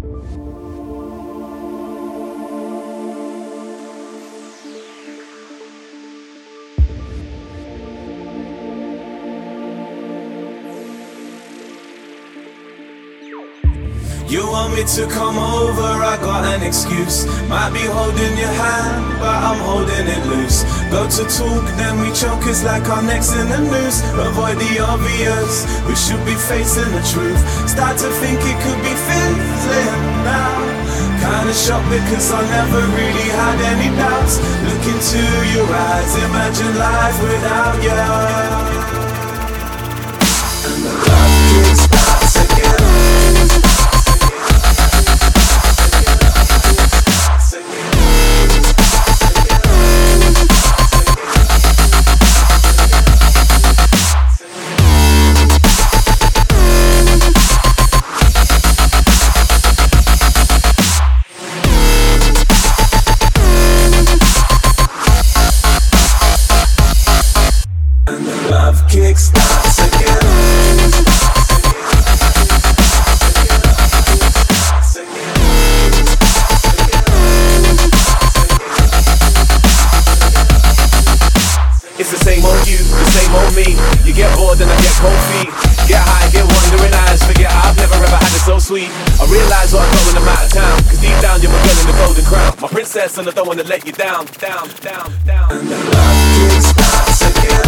You want me to come over, I got an excuse. Might be holding your hand, but I'm holding it loose. Go to talk, then we choke, it's like our necks in the noose. Avoid the obvious, we should be facing the truth. Start to think it could be fizzling now. Kinda shocked because I never really had any doubts. Look into your eyes, imagine life without you. And the love kick starts again. Kick starts again. It's the same old you, the same old me. You get bored and I get cold feet. Get high, get wandering eyes. Forget I've never ever had it so sweet. I realise what I got when I'm out of town, cause deep down you're my girl in the golden crown. My princess and I don't wanna let you down, down, down, down. And the love kick starts again.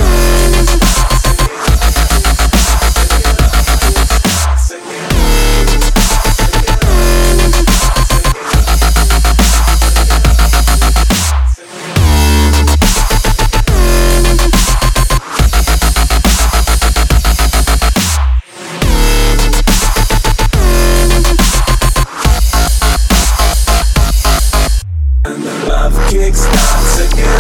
Kick starts again.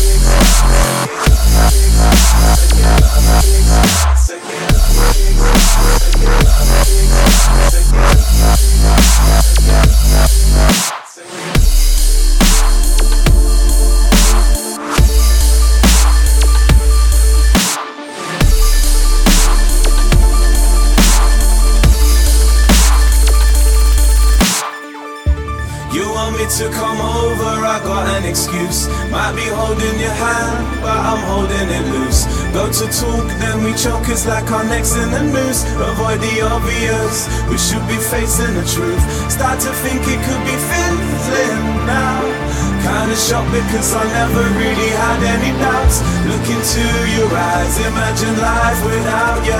You want me to come over, I got an excuse. Might be holding your hand, but I'm holding it loose. Go to talk, then we choke, it's like our necks in the noose. Avoid the obvious, we should be facing the truth. Start to think it could be fizzling now. Kinda shocked because I never really had any doubts. Look into your eyes, imagine life without you.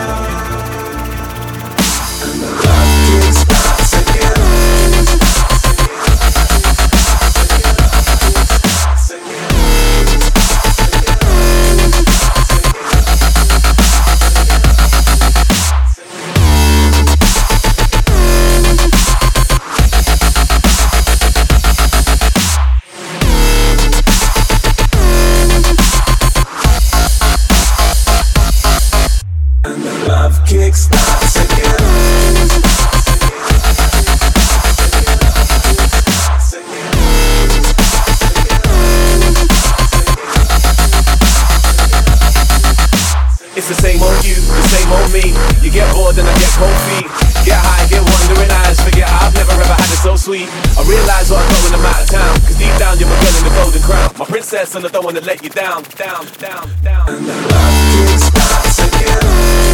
And the love kick starts again. Kick starts again. It's the same old you, the same old me. You get bored and I get cold feet. Get high, get wandering eyes. Forget I've never ever had it so sweet. I realise what I got when I'm out of town, cause deep down you're my girl in the golden crown. My princess and I don't wanna let you down, down, down, down. And the love kick starts again.